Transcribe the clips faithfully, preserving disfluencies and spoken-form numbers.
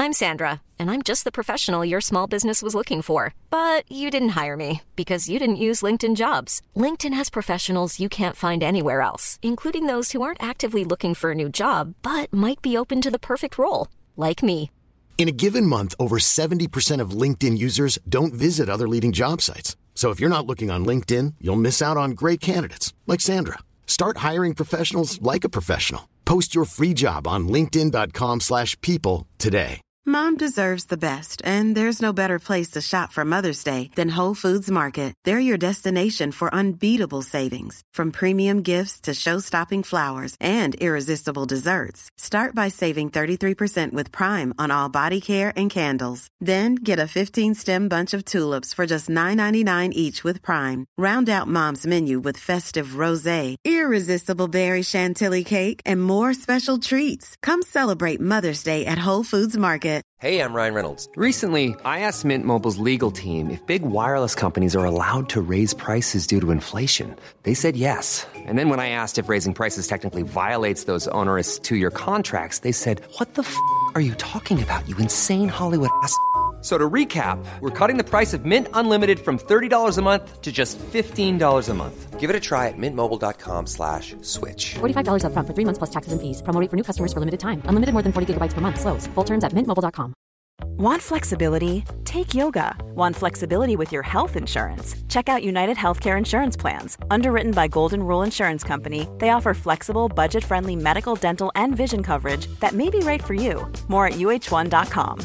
I'm Sandra, and I'm just the professional your small business was looking for. But you didn't hire me because you didn't use LinkedIn Jobs. LinkedIn has professionals you can't find anywhere else, including those who aren't actively looking for a new job, but might be open to the perfect role, like me. In a given month, over seventy percent of LinkedIn users don't visit other leading job sites. So if you're not looking on LinkedIn, you'll miss out on great candidates like Sandra. Start hiring professionals like a professional. Post your free job on linkedin dot com slash people today. Mom deserves the best, and there's no better place to shop for Mother's Day than Whole Foods Market. They're your destination for unbeatable savings, from premium gifts to show-stopping flowers and irresistible desserts. Start by saving thirty-three percent with Prime on all body care and candles. Then get a fifteen-stem bunch of tulips for just nine ninety-nine each with Prime. Round out Mom's menu with festive rosé, irresistible berry chantilly cake, and more special treats. Come celebrate Mother's Day at Whole Foods Market. Hey, I'm Ryan Reynolds. Recently, I asked Mint Mobile's legal team if big wireless companies are allowed to raise prices due to inflation. They said yes. And then when I asked if raising prices technically violates those onerous two-year contracts, they said, what the f*** are you talking about, you insane Hollywood ass f- So to recap, we're cutting the price of Mint Unlimited from thirty dollars a month to just fifteen dollars a month. Give it a try at mintmobile.com slash switch. forty-five dollars up front for three months plus taxes and fees. Promo rate for new customers for limited time. Unlimited more than forty gigabytes per month. Slows full terms at mint mobile dot com. Want flexibility? Take yoga. Want flexibility with your health insurance? Check out United Healthcare Insurance Plans. Underwritten by Golden Rule Insurance Company, they offer flexible, budget-friendly medical, dental, and vision coverage that may be right for you. More at U H one dot com.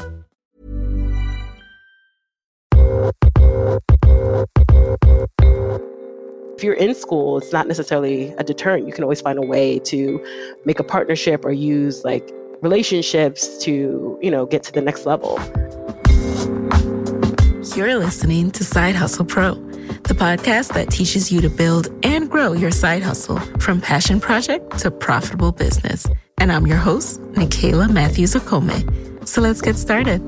If you're in school, it's not necessarily a deterrent. You can always find a way to make a partnership or use like relationships to, you know, get to the next level. You're listening to Side Hustle Pro, the podcast that teaches you to build and grow your side hustle from passion project to profitable business. And I'm your host, Nicaila Matthews Okome. So let's get started.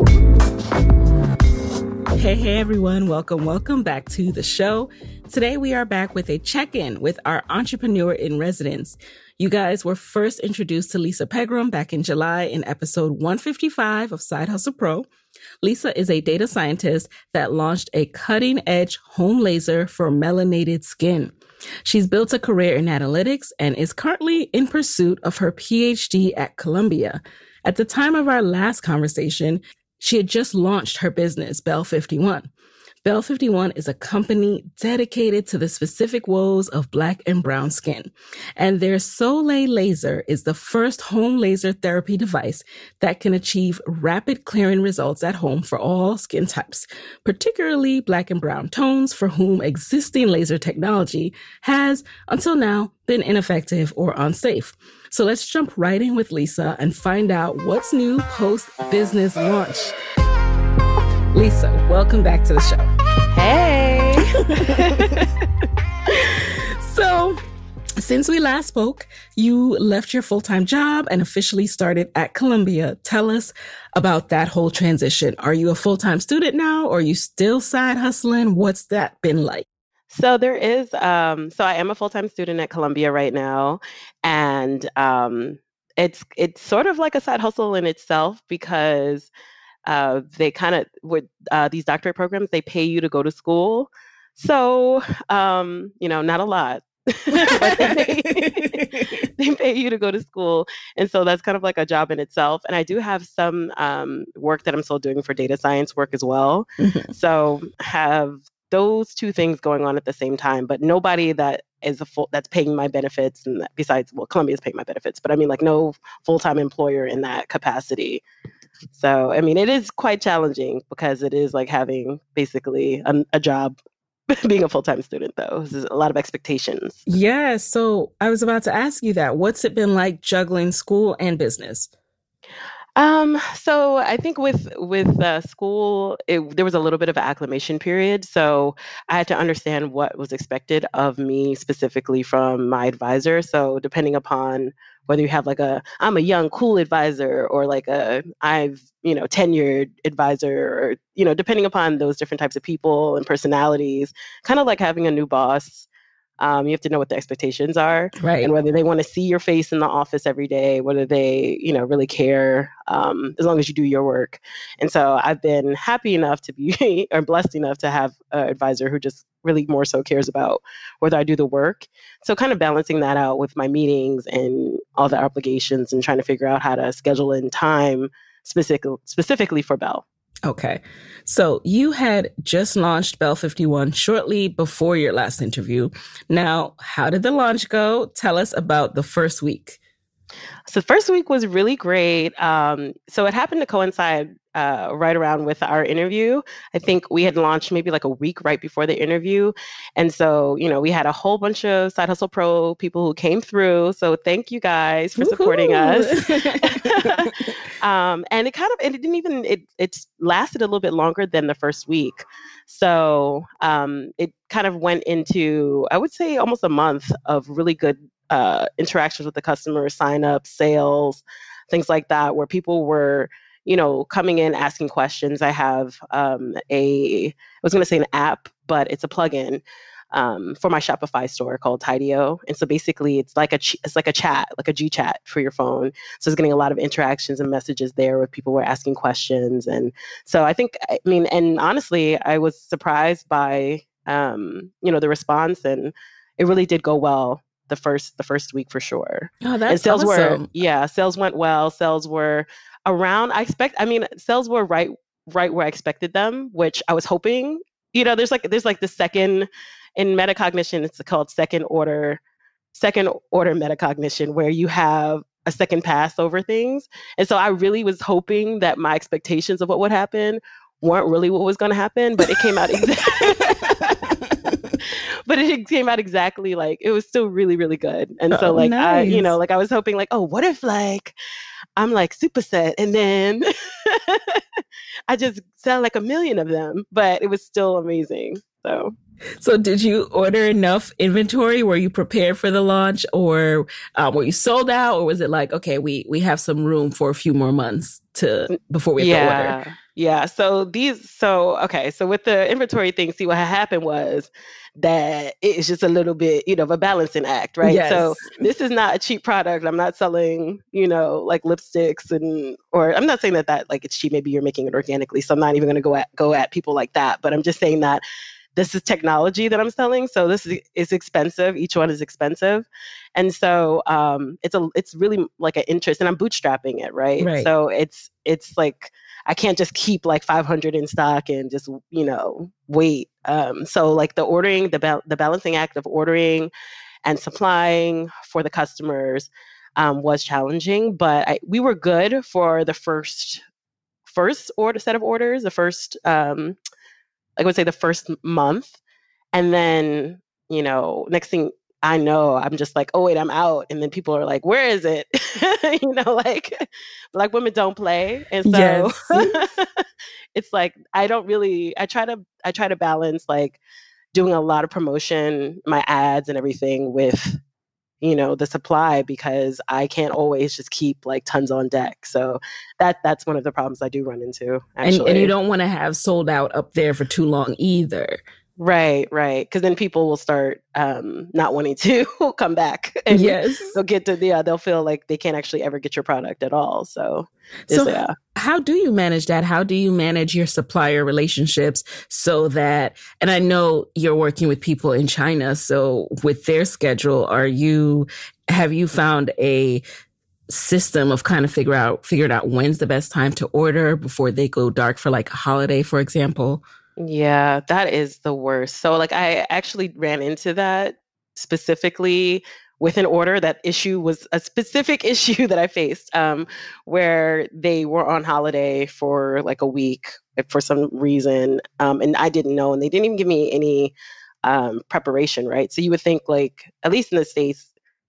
Hey, hey, everyone. Welcome, welcome back to the show. Today, we are back with a check-in with our entrepreneur in residence. You guys were first introduced to Lisa Pegram back in July in episode one fifty-five of Side Hustle Pro. Lisa is a data scientist that launched a cutting-edge home laser for melanated skin. She's built a career in analytics and is currently in pursuit of her P H D at Columbia. At the time of our last conversation, she had just launched her business, Bell fifty-one. Bell fifty-one is a company dedicated to the specific woes of Black and brown skin. And their Soleil laser is the first home laser therapy device that can achieve rapid clearing results at home for all skin types, particularly Black and brown tones for whom existing laser technology has, until now, been ineffective or unsafe. So let's jump right in with Lisa and find out what's new post-business launch. Lisa, welcome back to the show. Hey! So, since we last spoke, you left your full-time job and officially started at Columbia. Tell us about that whole transition. Are you a full-time student now, or are you still side hustling? What's that been like? So there is, um, so I am a full-time student at Columbia right now, and um, it's it's sort of like a side hustle in itself because uh, they kind of, with uh, these doctorate programs, they pay you to go to school. So, um, you know, not a lot, but they pay, they pay you to go to school. And so that's kind of like a job in itself. And I do have some um, work that I'm still doing for data science work as well. Mm-hmm. So have those two things going on at the same time, but nobody that is a full that's paying my benefits, and that, besides, well, Columbia is paying my benefits, but I mean, like, no full-time employer in that capacity. So, I mean, it is quite challenging because it is like having basically a, a job, being a full-time student, though. There's a lot of expectations. Yeah. So I was about to ask you that. What's it been like juggling school and business? Um, so I think with with uh, school, it, there was a little bit of an acclimation period. So I had to understand what was expected of me specifically from my advisor. So depending upon whether you have like a, I'm a young, cool advisor, or like a, I've, you know, tenured advisor, or, you know, depending upon those different types of people and personalities, kind of like having a new boss. Um, you have to know what the expectations are, right, and whether they want to see your face in the office every day, whether they, you know, really care, um, as long as you do your work. And so I've been happy enough to be, or blessed enough to have an advisor who just really more so cares about whether I do the work. So kind of balancing that out with my meetings and all the obligations and trying to figure out how to schedule in time specific, specifically for Bell. Okay. So you had just launched Bell fifty-one shortly before your last interview. Now, how did the launch go? Tell us about the first week. So the first week was really great. Um, so it happened to coincide uh, right around with our interview. I think we had launched maybe like a week right before the interview. And so, you know, we had a whole bunch of Side Hustle Pro people who came through. So thank you guys for supporting Woohoo! us. um, and it kind of, it didn't even, it it lasted a little bit longer than the first week. So um, it kind of went into, I would say, almost a month of really good uh, interactions with the customer, sign-ups, sales, things like that, where people were, you know, coming in, asking questions. I have um, a, I was going to say an app, but it's a plugin um, for my Shopify store called Tideo. And so basically it's like a, ch- it's like a chat, like a G chat for your phone. So it's getting a lot of interactions and messages there where people were asking questions. And so I think, I mean, and honestly, I was surprised by, um, you know, the response, and it really did go well the first, the first week for sure. Oh, that's and sales awesome. were, yeah, sales went well. Sales were around, I expect, I mean, sales were right, right where I expected them, which I was hoping, you know, there's like, there's like the second, in metacognition, it's called second order, second order metacognition, where you have a second pass over things. And so I really was hoping that my expectations of what would happen weren't really what was going to happen, but it came out exactly. But it came out exactly like, it was still really, really good. And so Oh, like, I, you nice. know, like I was hoping like, oh, what if like, I'm like superset and then I just sell like a million of them, but it was still amazing. So. So did you order enough inventory? Were you prepared for the launch, or um, were you sold out, or was it like, okay, we, we have some room for a few more months to before we have yeah. to order? Yeah. So these, so, okay. So with the inventory thing, see what had happened was that it's just a little bit, you know, of a balancing act, right? Yes. So this is not a cheap product. I'm not selling, you know, like lipsticks and, or I'm not saying that that like it's cheap. Maybe you're making it organically. So I'm not even going to go at, go at people like that, but I'm just saying that this is technology that I'm selling. So this is, is expensive. Each one is expensive. And so um, it's a, it's really like an interest, and I'm bootstrapping it, right? Right. So it's, it's like, I can't just keep like five hundred in stock and just, you know, wait. Um, so like the ordering, the ba- the balancing act of ordering and supplying for the customers um, was challenging, but I, we were good for the first, first order set of orders, the first, um, I would say the first month. And then, you know, next thing I know, I'm just like, oh, wait, I'm out. And then people are like, where is it? you know, like Black women don't play. And so Yes. it's like, I don't really, I try to, I try to balance like doing a lot of promotion, my ads and everything with, you know, the supply, because I can't always just keep like tons on deck. So that that's one of the problems I do run into, actually. And, and you don't want to have sold out up there for too long either. Right, right. Because then people will start um, not wanting to come back. And Yes. they'll get to, yeah, they'll feel like they can't actually ever get your product at all. So, So yeah. how do you manage that? How do you manage your supplier relationships so that, and I know you're working with people in China, so with their schedule, are you, have you found a system of kind of figure out, figured out when's the best time to order before they go dark for like a holiday, for example? Yeah, that is the worst. So like I actually ran into that specifically with an order. That issue was a specific issue that I faced um, where they were on holiday for like a week for some reason. Um, and I didn't know, and they didn't even give me any um, preparation, right? So you would think like, at least in the States,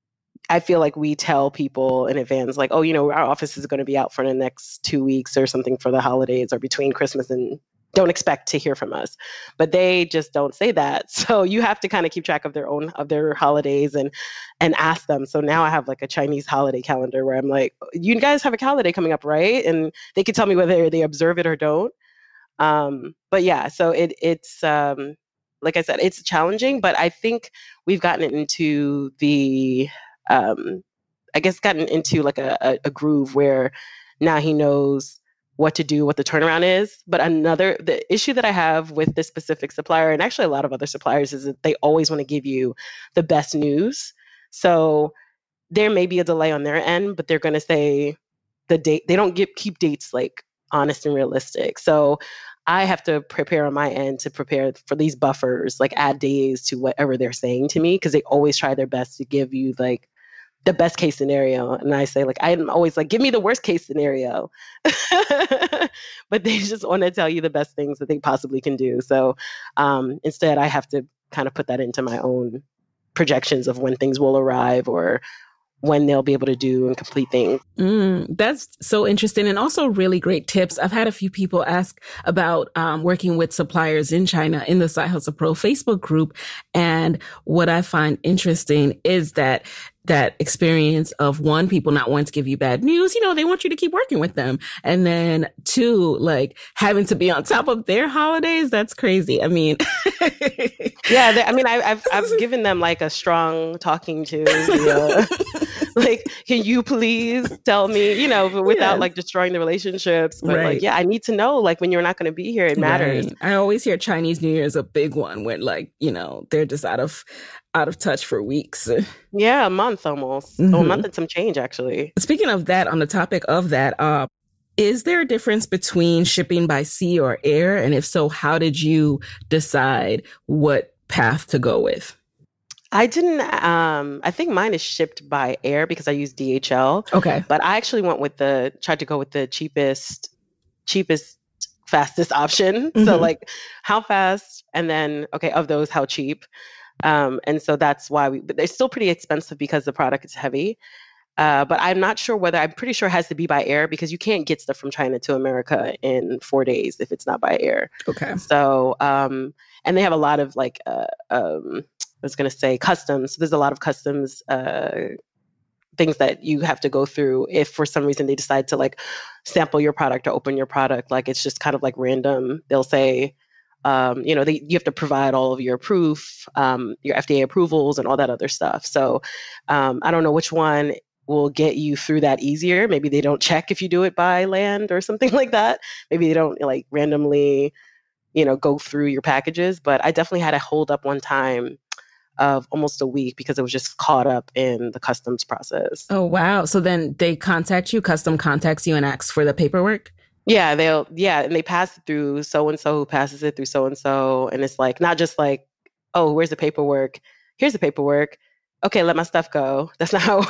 I feel like we tell people in advance, like, oh, you know, our office is going to be out for the next two weeks or something for the holidays or between Christmas, and don't expect to hear from us. But they just don't say that. So you have to kind of keep track of their own, of their holidays and, and ask them. So now I have like a Chinese holiday calendar where I'm like, you guys have a holiday coming up, right? And they can tell me whether they observe it or don't. Um, but yeah, so it, it's, um, like I said, it's challenging, but I think we've gotten into the, um, I guess, gotten into like a, a, a groove where now he knows what to do, what the turnaround is. But another, the issue that I have with this specific supplier, and actually a lot of other suppliers, is that they always want to give you the best news. So there may be a delay on their end, but they're going to say the date. They don't give, keep dates like honest and realistic. So I have to prepare on my end to prepare for these buffers, like add days to whatever they're saying to me, because they always try their best to give you like the best case scenario. And I say, like, I'm always like, give me the worst case scenario. But they just want to tell you the best things that they possibly can do. So um, instead, I have to kind of put that into my own projections of when things will arrive or when they'll be able to do and complete things. Mm, that's so interesting. And also really great tips. I've had a few people ask about um, working with suppliers in China in the Side Hustle Pro Facebook group. And what I find interesting is that that experience of, one, people not wanting to give you bad news. You know, they want you to keep working with them. And then two, like having to be on top of their holidays. That's crazy. I mean, yeah, they, I mean, I, I've, I've given them like a strong talking to, you know, like, can you please tell me, you know, but without yes. like destroying the relationships. But right. like, yeah, I need to know, like, when you're not going to be here, it matters. Right. I always hear Chinese New Year is a big one when, like, you know, they're just out of out of touch for weeks. Yeah, a month almost. Mm-hmm. Oh, a month and some change, actually. Speaking of that, on the topic of that, uh, is there a difference between shipping by sea or air? And if so, how did you decide what path to go with? I didn't, um, I think mine is shipped by air because I use D H L. Okay. But I actually went with the, tried to go with the cheapest, cheapest, fastest option. Mm-hmm. So like how fast, and then, okay, of those, how cheap. Um, and so that's why we, but they're still pretty expensive because the product is heavy. Uh, but I'm not sure whether, I'm pretty sure it has to be by air because you can't get stuff from China to America in four days if it's not by air. Okay. So, um, and they have a lot of like, uh, um, I was going to say customs. So there's a lot of customs, uh, things that you have to go through if for some reason they decide to like sample your product or open your product. Like it's just kind of like random. They'll say, Um, you know, they, you have to provide all of your proof, um, your F D A approvals and all that other stuff. So um, I don't know which one will get you through that easier. Maybe they don't check if you do it by land or something like that. Maybe they don't like randomly, you know, go through your packages. But I definitely had a hold up one time of almost a week because it was just caught up in the customs process. Oh, wow. So then they contact you, custom contacts you and asks for the paperwork? Yeah, they'll, yeah, and they pass it through so-and-so who passes it through so-and-so. And it's like, not just like, oh, where's the paperwork? Here's the paperwork. Okay, let my stuff go. That's not how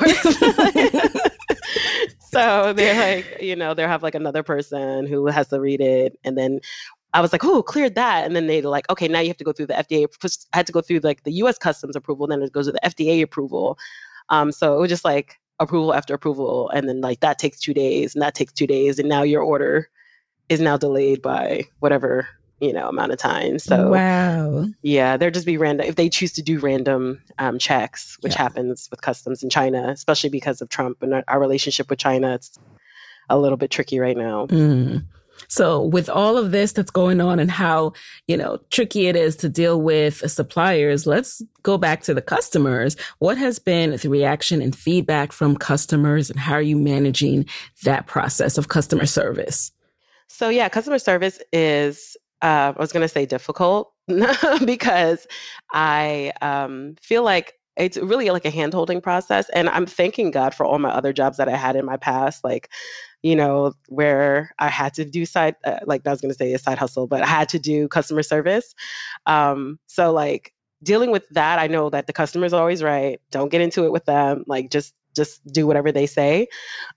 it works. So they're like, you know, they'll have like another person who has to read it. And then I was like, oh, cleared that. And then they're like, okay, now you have to go through the F D A. I had to go through like the U S Customs approval. Then it goes to the F D A approval. Um, so it was just like, approval after approval. And then like that takes two days and that takes two days. And now your order is now delayed by whatever, you know, amount of time. So wow. Yeah, they'll just be random. If they choose to do random um, checks, which yeah. happens with customs in China, especially because of Trump and our, our relationship with China, it's a little bit tricky right now. Mm. So with all of this that's going on and how, you know, tricky it is to deal with suppliers, let's go back to the customers. What has been the reaction and feedback from customers, and how are you managing that process of customer service? So yeah, customer service is, uh, I was going to say difficult because I um, feel like it's really like a hand-holding process. And I'm thanking God for all my other jobs that I had in my past, like, you know, where I had to do side, uh, like I was going to say a side hustle, but I had to do customer service. Um, so like dealing with that, I know that the customer's always right. Don't get into it with them. Like just, just do whatever they say.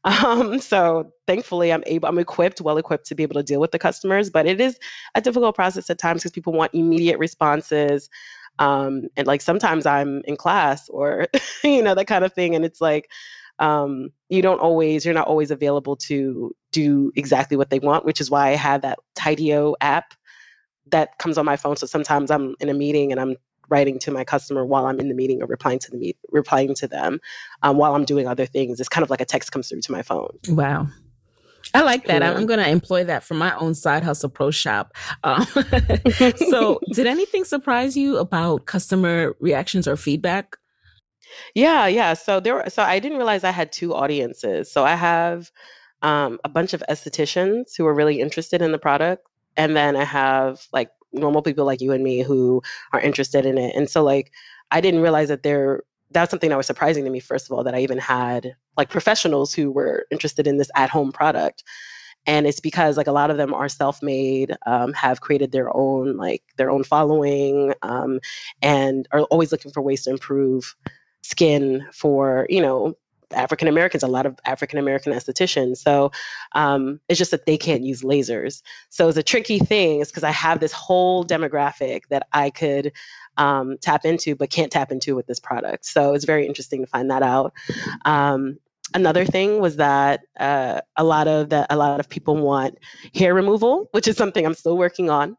Um, so thankfully I'm able, I'm equipped, well equipped to be able to deal with the customers, but it is a difficult process at times because people want immediate responses. Um, and like sometimes I'm in class or, you know, that kind of thing. And it's like, Um, you don't always, you're not always available to do exactly what they want, which is why I have that Tideo app that comes on my phone. So sometimes I'm in a meeting and I'm writing to my customer while I'm in the meeting or replying to the meet, replying to them um, while I'm doing other things. It's kind of like a text comes through to my phone. Wow. I like that. Yeah. I'm going to employ that for my own Side Hustle Pro shop. Um, so did anything surprise you about customer reactions or feedback? Yeah, yeah. So there were, so I didn't realize I had two audiences. So I have um, a bunch of estheticians who are really interested in the product. And then I have like normal people like you and me who are interested in it. And so like, I didn't realize that there, that's something that was surprising to me, first of all, that I even had like professionals who were interested in this at-home product. And it's because like a lot of them are self-made, um, have created their own, like their own following, um, and are always looking for ways to improve skin for, you know, African Americans, a lot of African American estheticians. So um, it's just that they can't use lasers. So it's a tricky thing, is because I have this whole demographic that I could um, tap into, but can't tap into with this product. So it's very interesting to find that out. Um, Another thing was that uh, a lot of the, a lot of people want hair removal, which is something I'm still working on.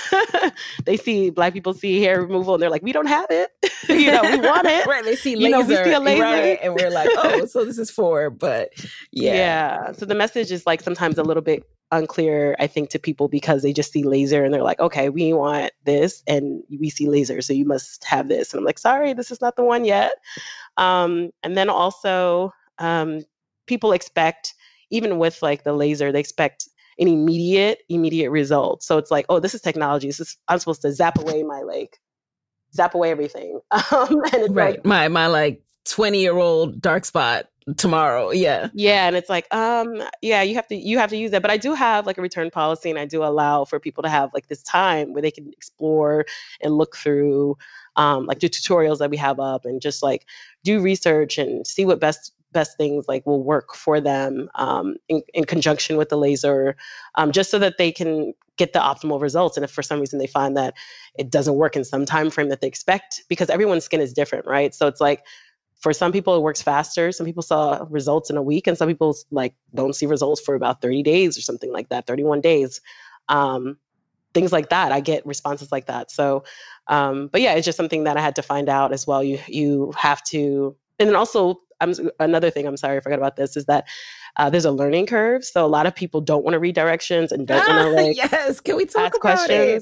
They see Black people see hair removal and they're like, we don't have it. You know, we want it. Right. They see laser, you know, we see a laser. Right, and we're like, oh, so this is for, but yeah. Yeah. So the message is like sometimes a little bit unclear, I think, to people because they just see laser and they're like, okay, we want this and we see laser, so you must have this. And I'm like, sorry, this is not the one yet. Um, and then also, Um, people expect, even with like the laser, they expect an immediate, immediate result. So it's like, oh, this is technology. This is, I'm supposed to zap away my like, zap away everything. Um, and it's right. like, my my like twenty year old dark spot tomorrow. Yeah. Yeah, and it's like, um, yeah, you have to you have to use that. But I do have like a return policy, and I do allow for people to have like this time where they can explore and look through, um, like the tutorials that we have up, and just like do research and see what best. best things like will work for them um, in, in conjunction with the laser, um, just so that they can get the optimal results. And if for some reason they find that it doesn't work in some time frame that they expect, because everyone's skin is different, right? So it's like, for some people it works faster. Some people saw results in a week, and some people like don't see results for about thirty days or something like that, thirty-one days. Um, things like that. I get responses like that. So, um, but yeah, it's just something that I had to find out as well. You you have to, and then also, I'm, another thing, I'm sorry, I forgot about this, is that uh, there's a learning curve. So a lot of people don't want to read directions and don't want to like yes, can we talk ask about questions.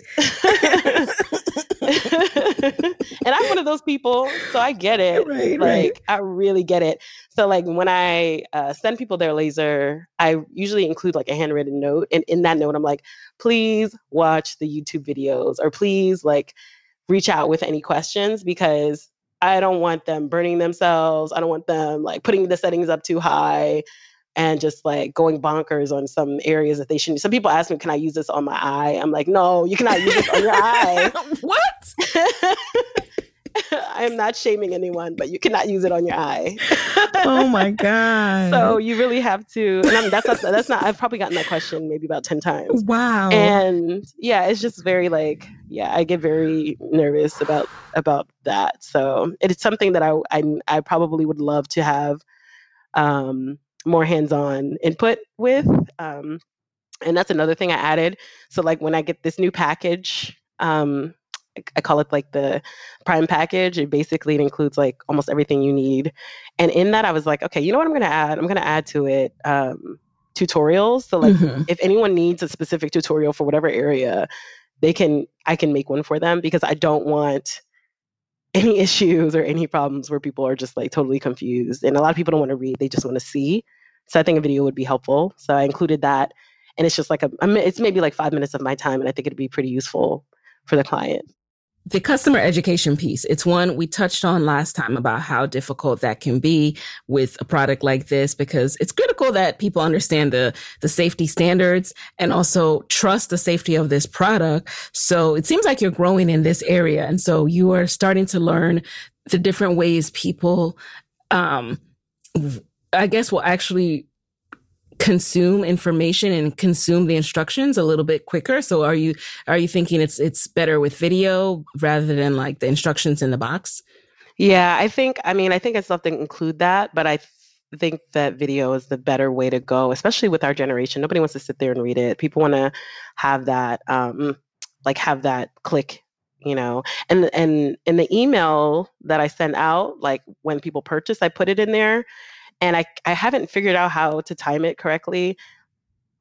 it? And I'm one of those people, so I get it. Right, like right. I really get it. So like when I uh, send people their laser, I usually include like a handwritten note, and in that note, I'm like, please watch the YouTube videos, or please like reach out with any questions, because I don't want them burning themselves. I don't want them like putting the settings up too high and just like going bonkers on some areas that they shouldn't. Some people ask me, can I use this on my eye? I'm like, no, you cannot use this on your eye. What? I'm not shaming anyone, but you cannot use it on your eye. Oh my God. So you really have to, and I'm, that's not, that's not, I've probably gotten that question maybe about ten times. Wow. And yeah, it's just very like, yeah, I get very nervous about, about that. So it is something that I, I, I probably would love to have um, more hands-on input with. Um, and that's another thing I added. So like when I get this new package, um, I call it like the Prime package. It basically it includes like almost everything you need. And in that, I was like, okay, you know what I'm going to add? I'm going to add to it um, tutorials. So like mm-hmm. if anyone needs a specific tutorial for whatever area, they can, I can make one for them, because I don't want any issues or any problems where people are just like totally confused. And a lot of people don't want to read. They just want to see. So I think a video would be helpful. So I included that. And it's just like, a, it's maybe like five minutes of my time. And I think it'd be pretty useful for the client. The customer education piece, it's one we touched on last time about how difficult that can be with a product like this, because it's critical that people understand the, the safety standards and also trust the safety of this product. So it seems like you're growing in this area. And so you are starting to learn the different ways people, um, I guess, will actually consume information and consume the instructions a little bit quicker. So are you are you thinking it's it's better with video rather than like the instructions in the box? Yeah, I think, I mean, I think it's something to include that, but I th- think that video is the better way to go, especially with our generation. Nobody wants to sit there and read it. People want to have that, um, like have that click, you know, and, and in the email that I send out, like when people purchase, I put it in there. And I, I haven't figured out how to time it correctly.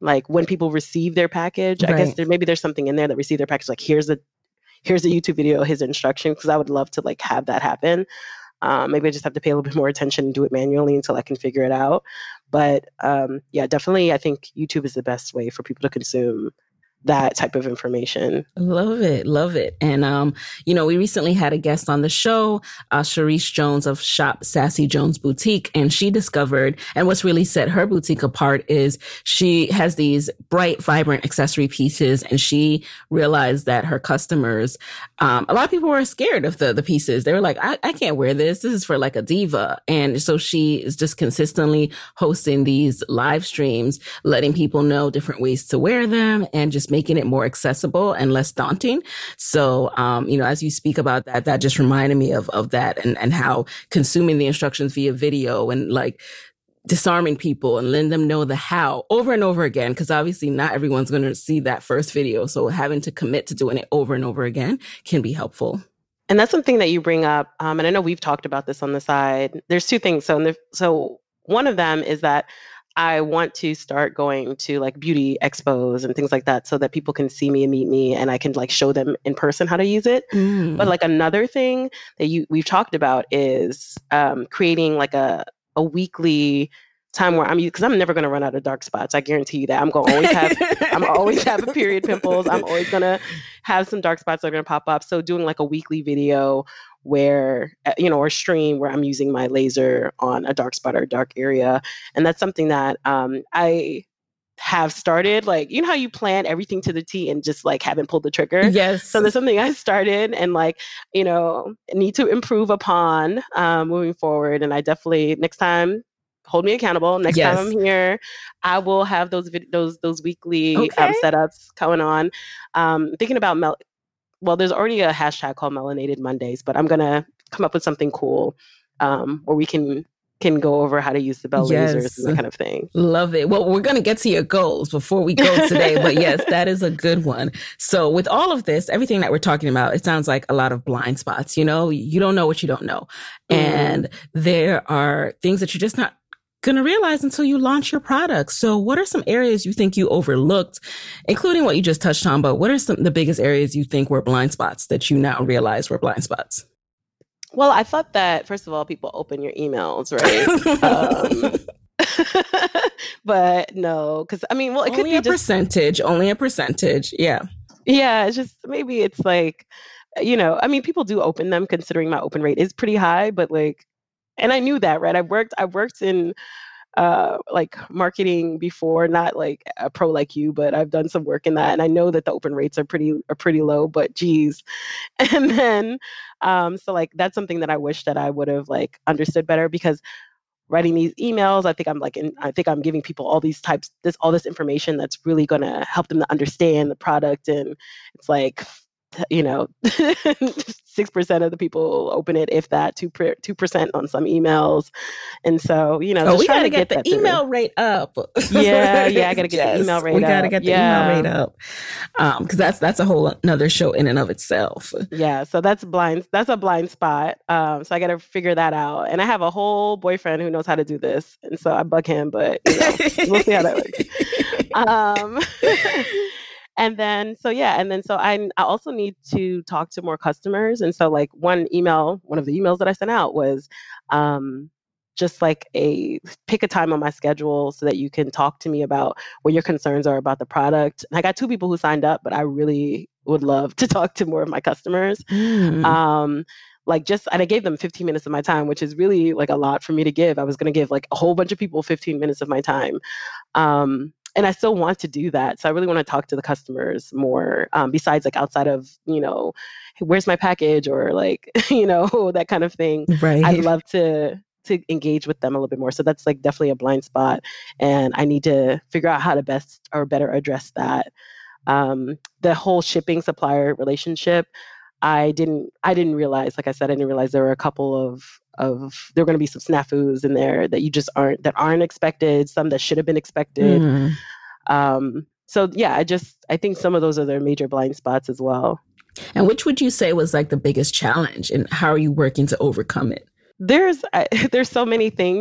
like when people receive their package. Right. I guess there maybe there's something in there that receive their package, like here's a here's a YouTube video, his instructions, because I would love to like have that happen. Um, maybe I just have to pay a little bit more attention and do it manually until I can figure it out. But um, yeah, definitely, I think YouTube is the best way for people to consume that type of information. Love it. Love it. And, um, you know, we recently had a guest on the show, uh, Sharice Jones of Shop Sassy Jones Boutique. And she discovered, and what's really set her boutique apart is she has these bright, vibrant accessory pieces. And she realized that her customers, um, a lot of people were scared of the, the pieces. They were like, I, I can't wear this. This is for like a diva. And so she is just consistently hosting these live streams, letting people know different ways to wear them and just making it more accessible and less daunting. So, um, you know, as you speak about that, that just reminded me of, of that and, and how consuming the instructions via video and like disarming people and letting them know the how over and over again, because obviously not everyone's going to see that first video. So having to commit to doing it over and over again can be helpful. And that's something that you bring up. Um, and I know we've talked about this on the side. There's two things. So, the, so one of them is that I want to start going to like beauty expos and things like that so that people can see me and meet me and I can like show them in person how to use it. Mm. But like another thing that you we've talked about is um, creating like a, a weekly time where I'm, because I'm never going to run out of dark spots. I guarantee you that. I'm going to always have, I'm always have a period pimples. I'm always going to have some dark spots that are going to pop up. So doing like a weekly video where, you know, or stream where I'm using my laser on a dark spot or a dark area. And that's something that um, I have started, like, you know how you plan everything to the T and just like haven't pulled the trigger? Yes. So there's something I started and like, you know, need to improve upon um, moving forward. And I definitely, next time, hold me accountable. Next yes. time I'm here, I will have those vid- those those weekly okay. um, setups going on. Um, thinking about mel- well, there's already a hashtag called Melanated Mondays, but I'm gonna come up with something cool um, where we can can go over how to use the bell yes. lasers and that kind of thing. Love it. Well, we're going to get to your goals before we go today, but yes, that is a good one. So with all of this, everything that we're talking about, it sounds like a lot of blind spots. You know, you don't know what you don't know. Mm-hmm. And there are things that you're just not going to realize until you launch your product. So what are some areas you think you overlooked, including what you just touched on, but what are some of the biggest areas you think were blind spots that you now realize were blind spots? Well, I thought that, first of all, people open your emails, right? um, but no, because I mean, well, it only could be a just, percentage, only a percentage. Yeah. Yeah. It's just, maybe it's like, you know, I mean, people do open them considering my open rate is pretty high, but like, and I knew that, right? I worked, I worked in uh, like marketing before, not like a pro like you, but I've done some work in that. And I know that the open rates are pretty, are pretty low, but geez. And then, um, so like, that's something that I wish that I would have like understood better, because writing these emails, I think I'm like, in, I think I'm giving people all these types, this, all this information that's really going to help them to understand the product. And it's like, you know, six percent of the people open it, if that, two percent on some emails. And so, you know, oh, we got to get, get the email through. rate up. Yeah, yeah, I got to get yes, the email rate we up. We got to get the yeah. email rate up. Um, because that's that's a whole another show in and of itself. Yeah, so that's blind. That's a blind spot. Um, so I got to figure that out. And I have a whole boyfriend who knows how to do this, and so I bug him, but you know, we'll see how that works. Um, And then, so yeah, and then so I, I also need to talk to more customers. And so like one email, one of the emails that I sent out was um, just like a pick a time on my schedule so that you can talk to me about what your concerns are about the product. And I got two people who signed up, but I really would love to talk to more of my customers. Mm. Um, like just, and I gave them fifteen minutes of my time, which is really like a lot for me to give. I was going to give like a whole bunch of people fifteen minutes of my time. Um, And I still want to do that. So I really want to talk to the customers more, um, besides like outside of, you know, hey, where's my package or like, you know, that kind of thing. Right. I'd love to to engage with them a little bit more. So that's like definitely a blind spot. And I need to figure out how to best or better address that. Um, the whole shipping supplier relationship, I didn't I didn't realize, like I said, I didn't realize there were a couple of of there are going to be some snafus in there that you just aren't that aren't expected, some that should have been expected. Mm. Um, so yeah, I just I think some of those are their major blind spots as well. And which would you say was like the biggest challenge, and how are you working to overcome it? There's I, there's so many things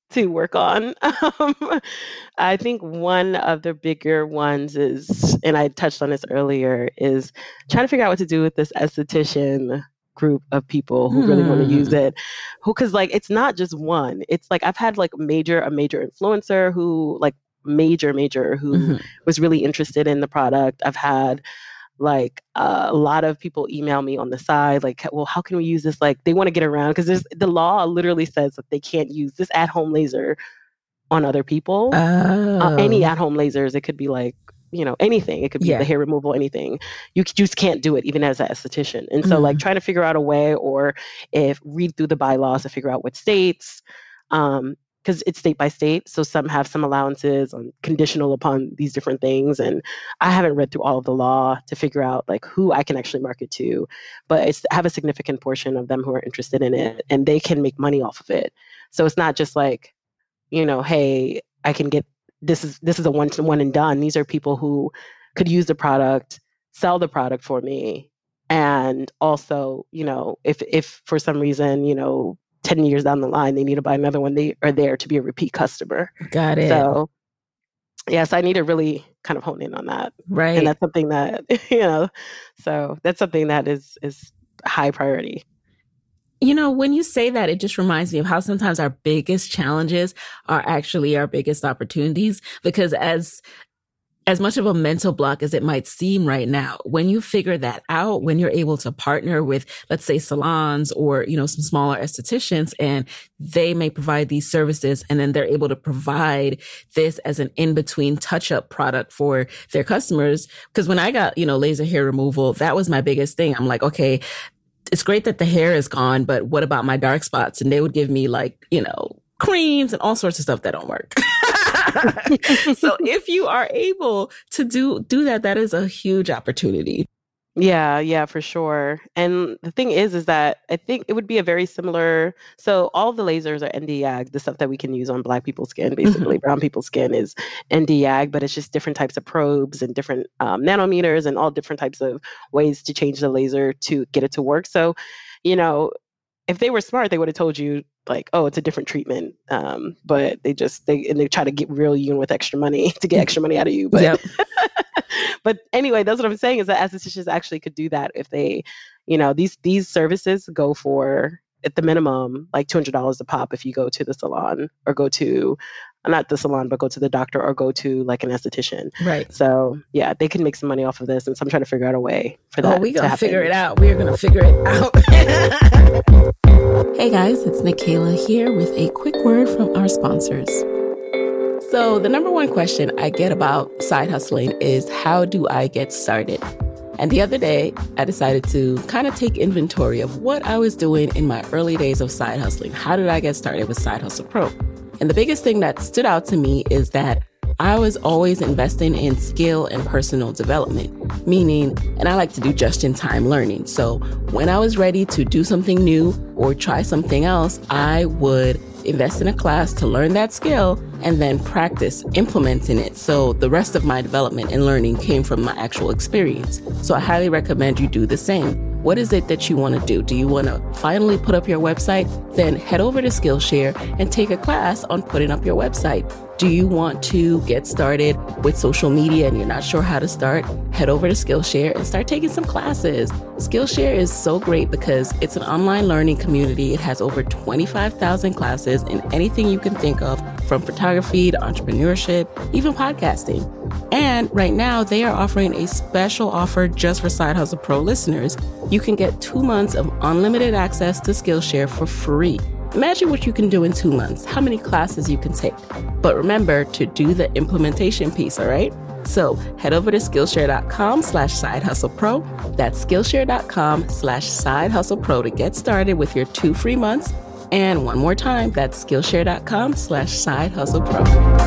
to work on. Um, I think one of the bigger ones is, and I touched on this earlier, is trying to figure out what to do with this esthetician group of people who really want to use it. Who, because like it's not just one. It's like I've had like major a major influencer who like major major who Mhm. was really interested in the product. I've had like uh, a lot of people email me on the side like, well, how can we use this? Like they want to get around because there's the law literally says that they can't use this at-home laser on other people. Oh. Uh, any at-home lasers, it could be like, you know, anything. It could be Yeah. the hair removal, anything. You c- just can't do it even as an esthetician. And so Mhm. like trying to figure out a way, or if read through the bylaws to figure out what states, um, because it's state by state. So some have some allowances on conditional upon these different things. And I haven't read through all of the law to figure out like who I can actually market to, but it's I have a significant portion of them who are interested in it and they can make money off of it. So it's not just like, you know, hey, I can get this is this is a one to one and done. These are people who could use the product, sell the product for me, and also, you know, if if for some reason, you know, ten years down the line they need to buy another one, they are there to be a repeat customer. Got it. So yes, I need to really kind of hone in on that. Right. And that's something that, you know, so that's something that is is high priority. You know, when you say that, it just reminds me of how sometimes our biggest challenges are actually our biggest opportunities. Because as as much of a mental block as it might seem right now, when you figure that out, when you're able to partner with, let's say, salons or, you know, some smaller estheticians, and they may provide these services, and then they're able to provide this as an in-between touch-up product for their customers. Because when I got, you know, laser hair removal, that was my biggest thing. I'm like, okay, it's great that the hair is gone, but what about my dark spots? And they would give me like, you know, creams and all sorts of stuff that don't work. So if you are able to do, do that, that is a huge opportunity. Yeah, yeah, for sure. And the thing is, is that I think it would be a very similar. So all the lasers are N D A G. The stuff that we can use on Black people's skin, basically brown people's skin, is N D A G. But it's just different types of probes and different um, nanometers and all different types of ways to change the laser to get it to work. So, you know, if they were smart, they would have told you like, oh, it's a different treatment. Um, but they just they and they try to get reel you in with extra money to get extra money out of you. But Yep. but anyway, that's what I'm saying is that estheticians actually could do that if they, you know, these these services go for at the minimum like two hundred dollars a pop if you go to the salon or go to not the salon, but go to the doctor or go to like an esthetician. Right. So yeah, they can make some money off of this. And so I'm trying to figure out a way for that. Oh, we to gonna happen. figure it out. We're gonna figure it out. Hey guys, it's Nikayla here with a quick word from our sponsors. So the number one question I get about side hustling is, how do I get started? And the other day, I decided to kind of take inventory of what I was doing in my early days of side hustling. How did I get started with Side Hustle Pro? And the biggest thing that stood out to me is that I was always investing in skill and personal development, meaning, and I like to do just-in-time learning. So when I was ready to do something new or try something else, I would invest in a class to learn that skill and then practice implementing it. So the rest of my development and learning came from my actual experience. So I highly recommend you do the same. What is it that you want to do? Do you want to finally put up your website? Then head over to Skillshare and take a class on putting up your website. Do you want to get started with social media and you're not sure how to start? Head over to Skillshare and start taking some classes. Skillshare is so great because it's an online learning community. It has over twenty-five thousand classes in anything you can think of, from photography to entrepreneurship, even podcasting. And right now, they are offering a special offer just for Side Hustle Pro listeners. You can get two months of unlimited access to Skillshare for free. Imagine what you can do in two months, how many classes you can take. But remember to do the implementation piece, all right? So head over to Skillshare.com slash Side Hustle Pro. That's Skillshare.com slash Side Hustle Pro to get started with your two free months. And one more time, that's Skillshare.com slash Side Hustle Pro.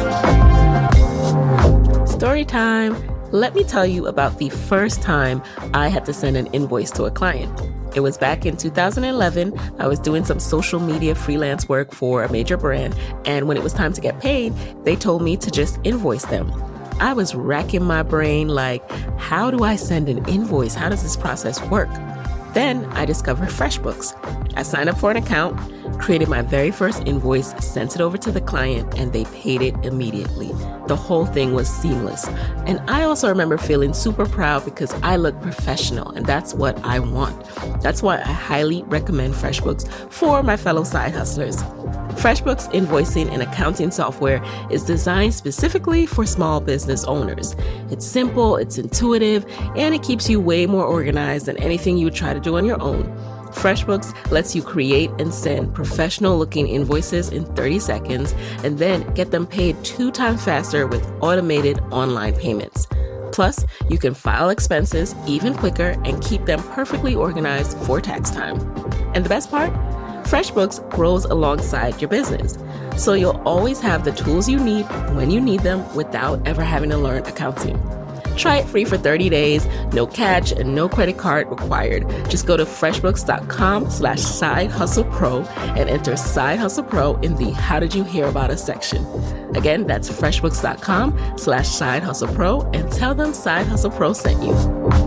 Story time. Let me tell you about the first time I had to send an invoice to a client. It was back in two thousand eleven. I was doing some social media freelance work for a major brand, and when it was time to get paid, they told me to just invoice them. I was racking my brain like, how do I send an invoice? How does this process work? Then I discovered FreshBooks. I signed up for an account, created my very first invoice, sent it over to the client, and they paid it immediately. The whole thing was seamless. And I also remember feeling super proud because I look professional, and that's what I want. That's why I highly recommend FreshBooks for my fellow side hustlers. FreshBooks invoicing and accounting software is designed specifically for small business owners. It's simple, it's intuitive, and it keeps you way more organized than anything you would try to do on your own. FreshBooks lets you create and send professional-looking invoices in thirty seconds and then get them paid two times faster with automated online payments. Plus, you can file expenses even quicker and keep them perfectly organized for tax time. And the best part? FreshBooks grows alongside your business, so you'll always have the tools you need when you need them without ever having to learn accounting. Try it free for thirty days, no catch, and no credit card required. Just go to freshbooks.com slash side hustle pro and enter Side Hustle Pro in the How Did You Hear About Us section. Again, that's freshbooks.com slash side hustle pro and tell them Side Hustle Pro sent you.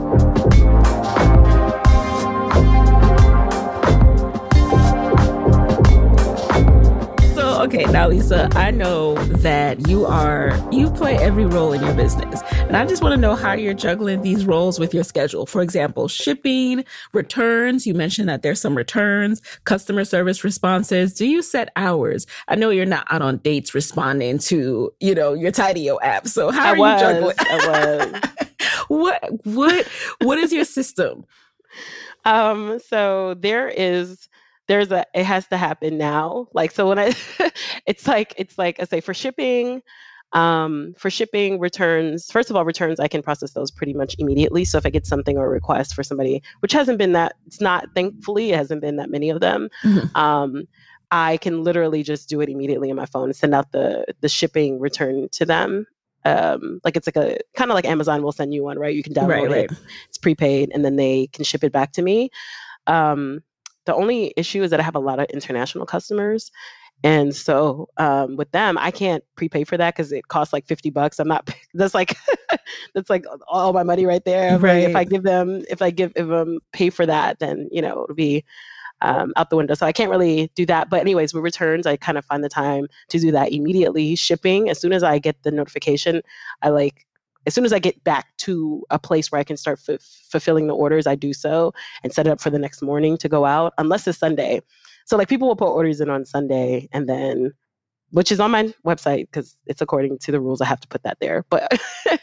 Okay, now Lisa, I know that you are, you play every role in your business. And I just want to know how you're juggling these roles with your schedule. For example, shipping, returns. You mentioned that there's some returns, customer service responses. Do you set hours? I know you're not out on dates responding to, you know, your Tideo app. So how I are was, you juggling? I was. what, what, what is your system? Um, so there is, there's a, it has to happen now. Like, so when I, it's like, it's like, I say for shipping, um, for shipping returns, first of all, returns, I can process those pretty much immediately. So if I get something or a request for somebody, which hasn't been that, it's not, thankfully, it hasn't been that many of them. Mm-hmm. Um, I can literally just do it immediately on my phone and send out the, the shipping return to them. Um, like it's like a, kind of like Amazon will send you one, right? You can download right, right. it, it's prepaid, and then they can ship it back to me. Um, The only issue is that I have a lot of international customers. And so um, with them, I can't prepay for that because it costs like fifty bucks. I'm not, that's like, that's like all my money right there. Right. If I give them, if I give, if um pay for that, then, you know, it'll be um, out the window. So I can't really do that. But anyways, with returns, I kind of find the time to do that immediately. Shipping, as soon as I get the notification, I like, as soon as I get back to a place where I can start f- fulfilling the orders, I do so and set it up for the next morning to go out, unless it's Sunday. So like people will put orders in on Sunday and then, which is on my website because it's according to the rules, I have to put that there. But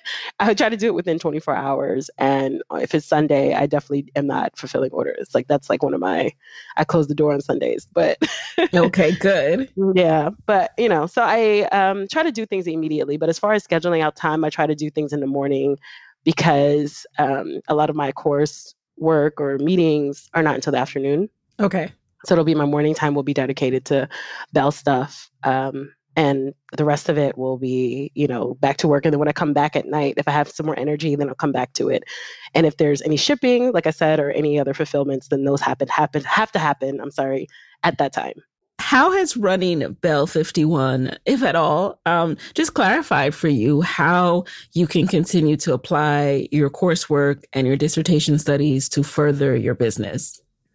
I try to do it within twenty-four hours. And if it's Sunday, I definitely am not fulfilling orders. Like that's like one of my, I close the door on Sundays, but. Okay, good. Yeah. But, you know, so I um, try to do things immediately. But as far as scheduling out time, I try to do things in the morning because um, a lot of my course work or meetings are not until the afternoon. Okay. So it'll be my morning time will be dedicated to Bell stuff. Um, and the rest of it will be, you know, back to work. And then when I come back at night, if I have some more energy, then I'll come back to it. And if there's any shipping, like I said, or any other fulfillments, then those happen, happen, have to happen, I'm sorry, at that time. How has running Bell fifty-one, if at all, um, just clarified for you how you can continue to apply your coursework and your dissertation studies to further your business?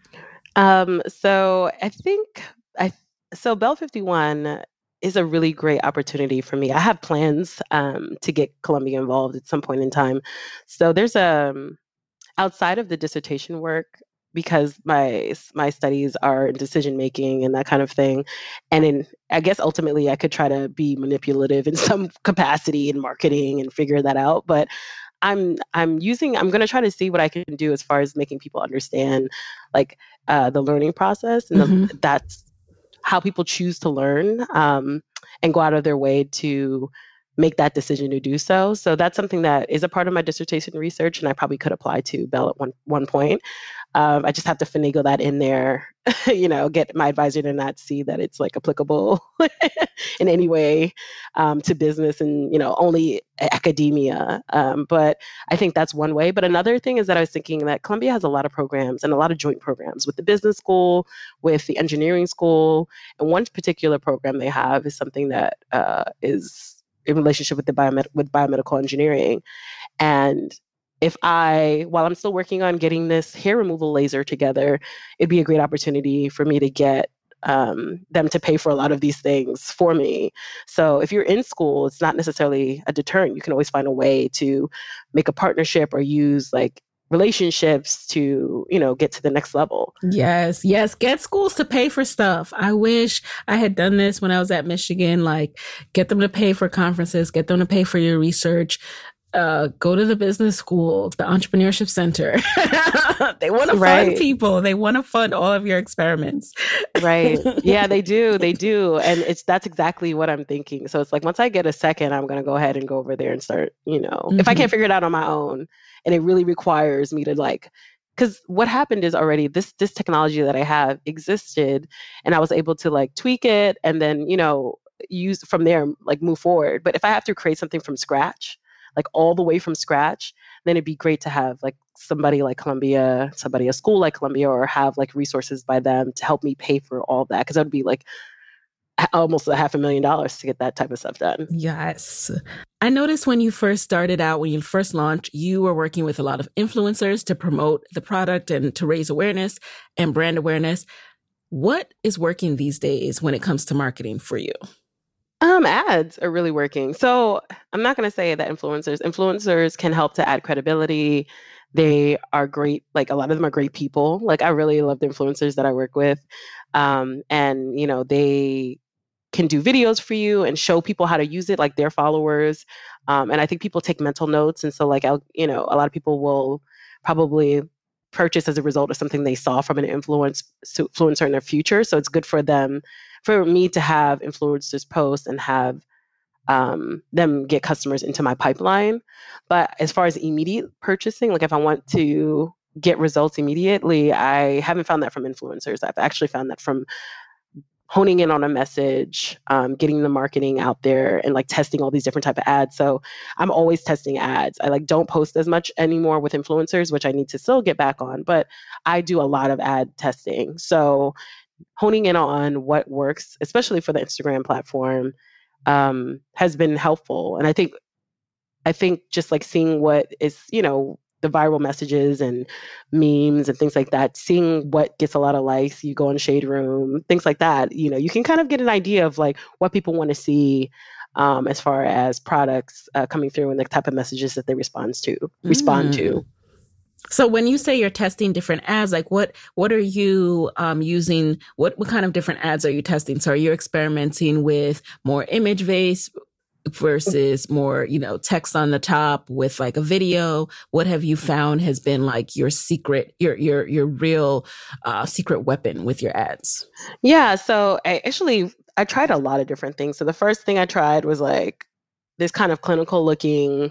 Um, so I think I so Bell fifty-one is a really great opportunity for me. I have plans um, to get Columbia involved at some point in time. So there's a um, outside of the dissertation work, because my my studies are in decision making and that kind of thing, and in I guess ultimately I could try to be manipulative in some capacity in marketing and figure that out, but. I'm I'm using I'm going to try to see what I can do as far as making people understand like uh, the learning process and mm-hmm. the, that's how people choose to learn um, and go out of their way to make that decision to do so. So that's something that is a part of my dissertation research, and I probably could apply to Bell at one one point. Um, I just have to finagle that in there, you know, get my advisor to not see that it's like applicable in any way um, to business and, you know, only academia. Um, but I think that's one way. But another thing is that I was thinking that Columbia has a lot of programs and a lot of joint programs with the business school, with the engineering school. And one particular program they have is something that uh, is in relationship with the biomed- with biomedical engineering. And if I, while I'm still working on getting this hair removal laser together, it'd be a great opportunity for me to get um, them to pay for a lot of these things for me. So if you're in school, it's not necessarily a deterrent. You can always find a way to make a partnership or use like relationships to, you know, get to the next level. Yes, yes. Get schools to pay for stuff. I wish I had done this when I was at Michigan, like get them to pay for conferences, get them to pay for your research. Uh, go to the business school, the entrepreneurship center. They want to Right. fund people. They want to fund all of your experiments. Right. Yeah, they do. They do. And it's that's exactly what I'm thinking. So it's like once I get a second, I'm going to go ahead and go over there and start, you know, if I Mhm. can't figure it out on my own and it really requires me to like, because what happened is already this this technology that I have existed and I was able to like tweak it and then, you know, use from there, like move forward. But if I have to create something from scratch, like all the way from scratch, then it'd be great to have like somebody like Columbia, somebody, a school like Columbia, or have like resources by them to help me pay for all of that. Cause that would be like h- almost a half a million dollars to get that type of stuff done. Yes. I noticed when you first started out, when you first launched, you were working with a lot of influencers to promote the product and to raise awareness and brand awareness. What is working these days when it comes to marketing for you? Um, ads are really working. So I'm not going to say that influencers, influencers can help to add credibility. They are great. Like a lot of them are great people. Like I really love the influencers that I work with. Um, and you know, they can do videos for you and show people how to use it, like their followers. Um, and I think people take mental notes. And so like, I'll, you know, a lot of people will probably purchase as a result of something they saw from an influence su- influencer in their future. So it's good for them, for me to have influencers post and have um, them get customers into my pipeline. But as far as immediate purchasing, like if I want to get results immediately, I haven't found that from influencers. I've actually found that from honing in on a message, um, getting the marketing out there and like testing all these different type of ads. So I'm always testing ads. I like don't post as much anymore with influencers, which I need to still get back on, but I do a lot of ad testing. So honing in on what works, especially for the Instagram platform, um, has been helpful. And I think, I think just like seeing what is, you know, the viral messages and memes and things like that, seeing what gets a lot of likes, you go in Shade Room, things like that, you know, you can kind of get an idea of like what people want to see um, as far as products uh, coming through and the type of messages that they respond to, respond Mm. to. So when you say you're testing different ads, like what what are you um, using? What what kind of different ads are you testing? So are you experimenting with more image based versus more, you know, text on the top with like a video? What have you found has been like your secret, your your your real uh, secret weapon with your ads? Yeah, so I actually I tried a lot of different things. So the first thing I tried was like this kind of clinical looking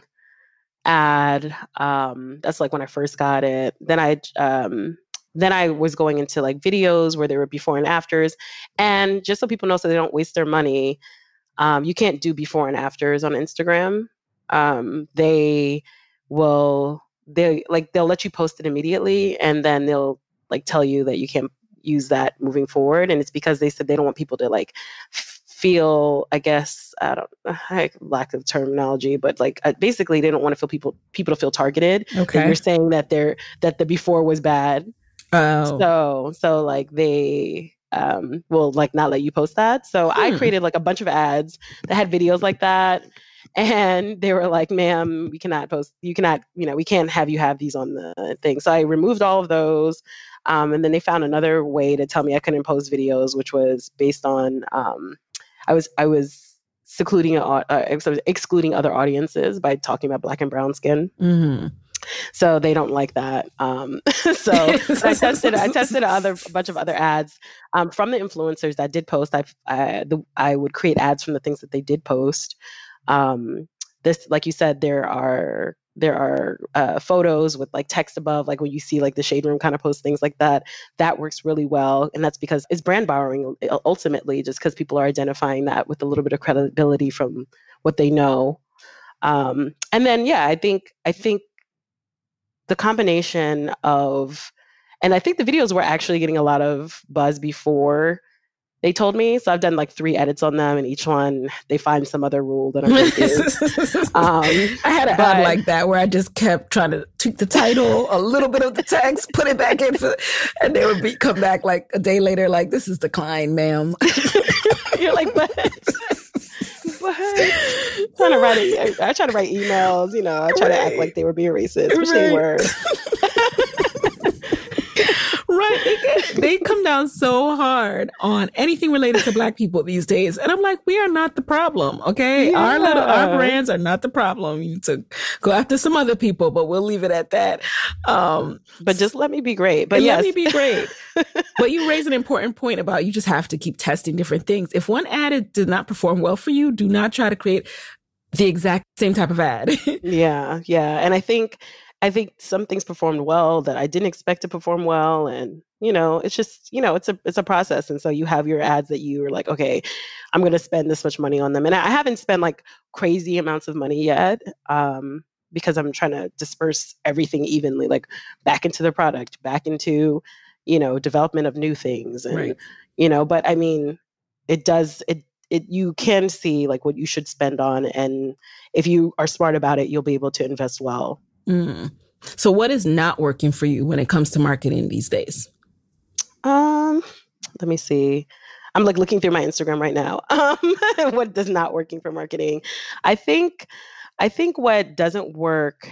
ad. Um, that's like when I first got it. Then I um, then I was going into like videos where there were before and afters. And just so people know, so they don't waste their money, um, you can't do before and afters on Instagram. Um, they will they like they'll let you post it immediately, and then they'll like tell you that you can't use that moving forward. And it's because they said they don't want people to like feel, I guess, I don't, I lack of terminology, but like uh, basically they don't want to feel people people to feel targeted. Okay. That you're saying that they're that the before was bad. Oh, So so like they um will like not let you post that. So I Hmm. created like a bunch of ads that had videos like that. And they were like, ma'am, we cannot post, you cannot, you know, we can't have you have these on the thing. So I removed all of those. Um, and then they found another way to tell me I couldn't post videos, which was based on um, I was I was secluding uh, uh, excluding other audiences by talking about Black and brown skin. Mhm. So they don't like that. Um, so I tested I tested a other a bunch of other ads um, from the influencers that did post. I I, the, I would create ads from the things that they did post. Um, this, like you said, there are there are uh, photos with like text above, like when you see like the Shade Room kind of post things like that. That works really well, and that's because it's brand borrowing ultimately, just because people are identifying that with a little bit of credibility from what they know. Um, and then yeah, I think I think the combination of, and I think the videos were actually getting a lot of buzz before They told me, so I've done like three edits on them, and each one they find some other rule that I'm breaking. um, I had an ad like that where I just kept trying to tweak the title, a little bit of the text, put it back in, for, and they would be come back like a day later, like, this is declined, ma'am. You're like, but, but trying to write it, I, I try to write emails, you know, I try right. to act like they were being racist, which right. they were. Right. They, get, they come down so hard on anything related to Black people these days. And I'm like, we are not the problem. Okay. Yeah. Our little, our brands are not the problem. You to go after some other people, but we'll leave it at that. Um, but just let me be great. But yes. Let me be great. But you raise an important point about you just have to keep testing different things. If one ad did not perform well for you, do not try to create the exact same type of ad. yeah. Yeah. And I think, I think some things performed well that I didn't expect to perform well. And, you know, it's just, you know, it's a it's a process. And so you have your ads that you are like, okay, I'm going to spend this much money on them. And I haven't spent like crazy amounts of money yet um, because I'm trying to disperse everything evenly, like back into the product, back into, you know, development of new things. And, right. you know, but I mean, it does, it, it, you can see like what you should spend on. And if you are smart about it, you'll be able to invest well. Mm. So what is not working for you when it comes to marketing these days? Um, let me see. I'm like looking through my Instagram right now. Um, what does not working for marketing? I think, I think what doesn't work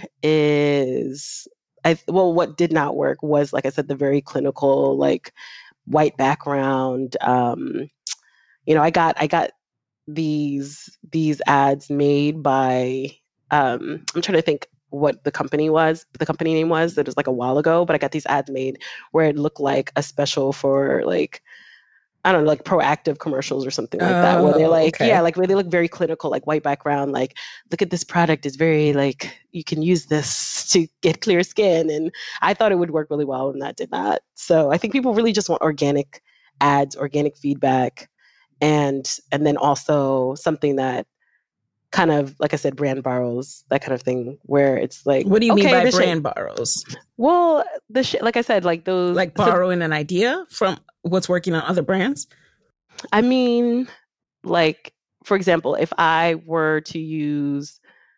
is, I well, what did not work was, like I said, the very clinical, like white background. Um, you know, I got, I got these, these ads made by, um, I'm trying to think what the company was, the company name was. It was like a while ago, but I got these ads made where it looked like a special for like, I don't know, like proactive commercials or something like that, oh, where they're like, okay. yeah, like where they look very clinical, like white background, like, look at this product is very like, you can use this to get clear skin. And I thought it would work really well, and that did not. So I think people really just want organic ads, organic feedback, and and then also something that kind of, like I said, brand borrows, that kind of thing, where it's like, what do you okay, mean by brand shit, borrows? Well, the shit, like I said, like those, like borrowing so, an idea from what's working on other brands. I mean, like, for example, if I were to use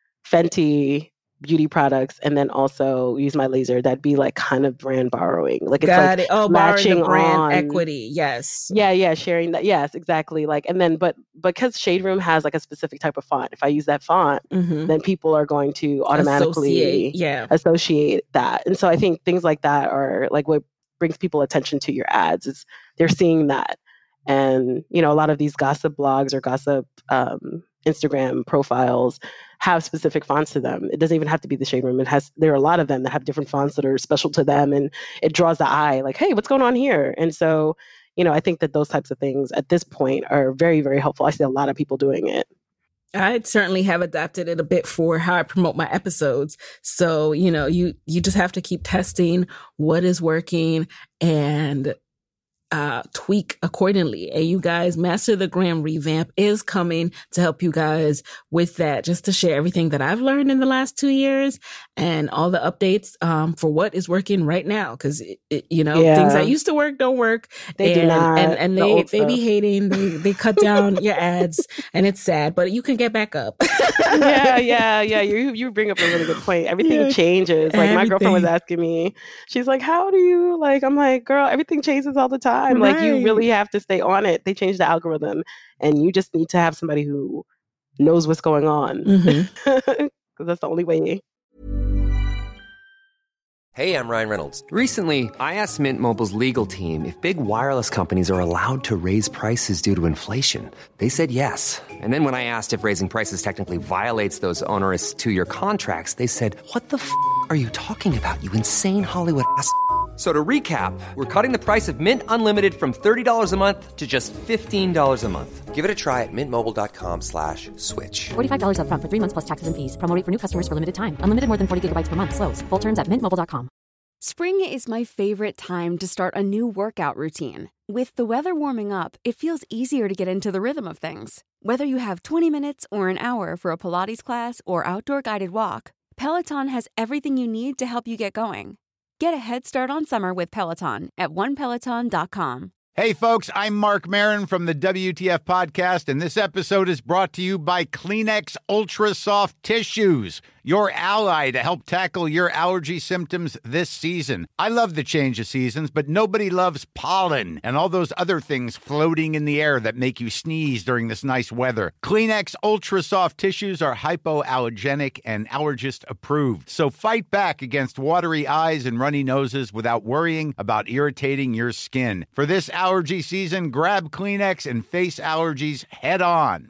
Fenty beauty products and then also use my laser, that'd be like kind of brand borrowing. Like it's Got like it. Oh, latching borrowing the brand on equity. Yes. Yeah, yeah, sharing that. Yes, exactly. Like, and then, but because Shade Room has like a specific type of font, if I use that font, mm-hmm. then people are going to automatically associate, yeah. associate that. And so I think things like that are like what brings people attention to your ads is they're seeing that. And, you know, a lot of these gossip blogs or gossip um, Instagram profiles have specific fonts to them. It doesn't even have to be the Shade Room. It has, there are a lot of them that have different fonts that are special to them, and it draws the eye like, hey, what's going on here? And so, you know, I think that those types of things at this point are very, very helpful. I see a lot of people doing it. I certainly have adapted it a bit for how I promote my episodes. So, you know, you, you just have to keep testing what is working and Uh, tweak accordingly. And you guys, Master the Gram revamp is coming to help you guys with that, just to share everything that I've learned in the last two years and all the updates um, for what is working right now. Because, you know, yeah. things that used to work don't work. They and, do not. And, and the they, they stuff. be hating. They, they cut down your ads, and it's sad, but you can get back up. yeah, yeah, yeah. You you bring up a really good point. Everything yeah. changes. Like everything. My girlfriend was asking me, she's like, how do you, like, I'm like, girl, everything changes all the time. Right. Like, you really have to stay on it. They change the algorithm, and you just need to have somebody who knows what's going on. Because mm-hmm. that's the only way. Hey, I'm Ryan Reynolds. Recently, I asked Mint Mobile's legal team if big wireless companies are allowed to raise prices due to inflation. They said yes. And then when I asked if raising prices technically violates those onerous two-year contracts, they said, what the f*** are you talking about, you insane Hollywood ass f- So to recap, we're cutting the price of Mint Unlimited from thirty dollars a month to just fifteen dollars a month. Give it a try at mintmobile.com slash switch. forty-five dollars up front for three months plus taxes and fees. Promo rate for new customers for limited time. Unlimited more than forty gigabytes per month. Slows full terms at mint mobile dot com. Spring is my favorite time to start a new workout routine. With the weather warming up, it feels easier to get into the rhythm of things. Whether you have twenty minutes or an hour for a Pilates class or outdoor guided walk, Peloton has everything you need to help you get going. Get a head start on summer with Peloton at one peloton dot com. Hey, folks, I'm Mark Maron from the W T F Podcast, and this episode is brought to you by Kleenex Ultra Soft Tissues, your ally to help tackle your allergy symptoms this season. I love the change of seasons, but nobody loves pollen and all those other things floating in the air that make you sneeze during this nice weather. Kleenex Ultra Soft Tissues are hypoallergenic and allergist approved, so fight back against watery eyes and runny noses without worrying about irritating your skin. For this allergy season, grab Kleenex and face allergies head on.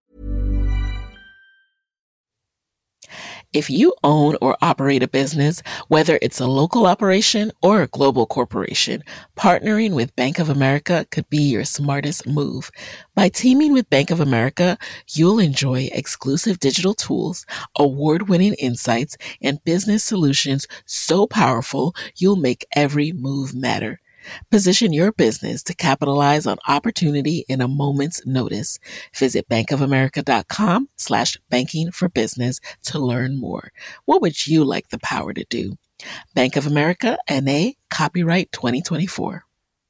If you own or operate a business, whether it's a local operation or a global corporation, partnering with Bank of America could be your smartest move. By teaming with Bank of America, you'll enjoy exclusive digital tools, award-winning insights, and business solutions so powerful you'll make every move matter. Position your business to capitalize on opportunity in a moment's notice. Visit bankofamerica.com slash banking for business to learn more. What would you like the power to do? Bank of America, N A, copyright twenty twenty-four.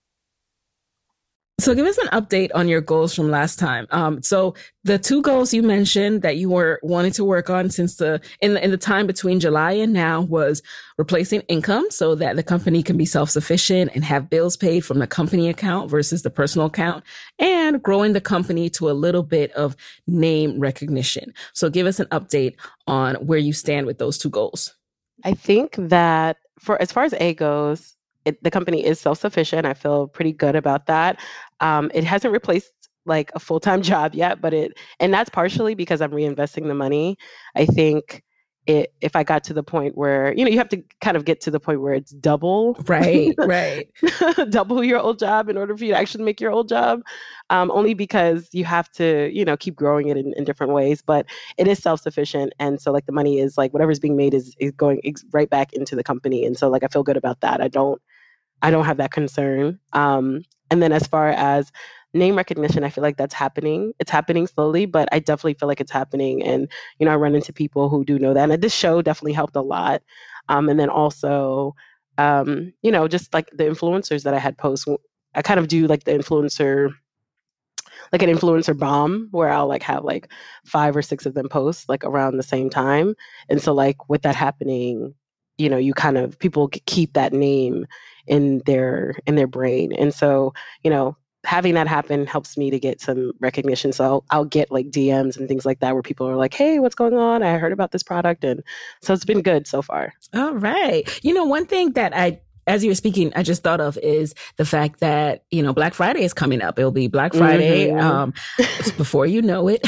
So give us an update on your goals from last time. Um, so the two goals you mentioned that you were wanting to work on since the in the in the time between July and now was replacing income so that the company can be self-sufficient and have bills paid from the company account versus the personal account, and growing the company to a little bit of name recognition. So give us an update on where you stand with those two goals. I think that for as far as A goes, It, the company is self-sufficient. I feel pretty good about that. Um, it hasn't replaced like a full-time job yet, but it, and that's partially because I'm reinvesting the money. I think it, if I got to the point where, you know, you have to kind of get to the point where it's double, right, right, double your old job in order for you to actually make your old job. Um, only because you have to, you know, keep growing it in, in different ways, but it is self-sufficient. And so like the money is like, whatever's being made is, is going ex- right back into the company. And so like, I feel good about that. I don't, I don't have that concern. Um, and then as far as name recognition, I feel like that's happening. It's happening slowly, but I definitely feel like it's happening. And, you know, I run into people who do know that. And this show definitely helped a lot. Um, and then also, um, you know, just like the influencers that I had post, I kind of do like the influencer, like an influencer bomb where I'll like have like five or six of them post like around the same time. And so like with that happening, you know, you kind of, people keep that name in their, in their brain. And so, you know, having that happen helps me to get some recognition. So I'll, I'll get like D Ms and things like that where people are like, hey, what's going on? I heard about this product. And so it's been good so far. All right. You know, one thing that I, as you were speaking, I just thought of is the fact that, you know, Black Friday is coming up. It'll be Black Friday mm-hmm. um, before you know it.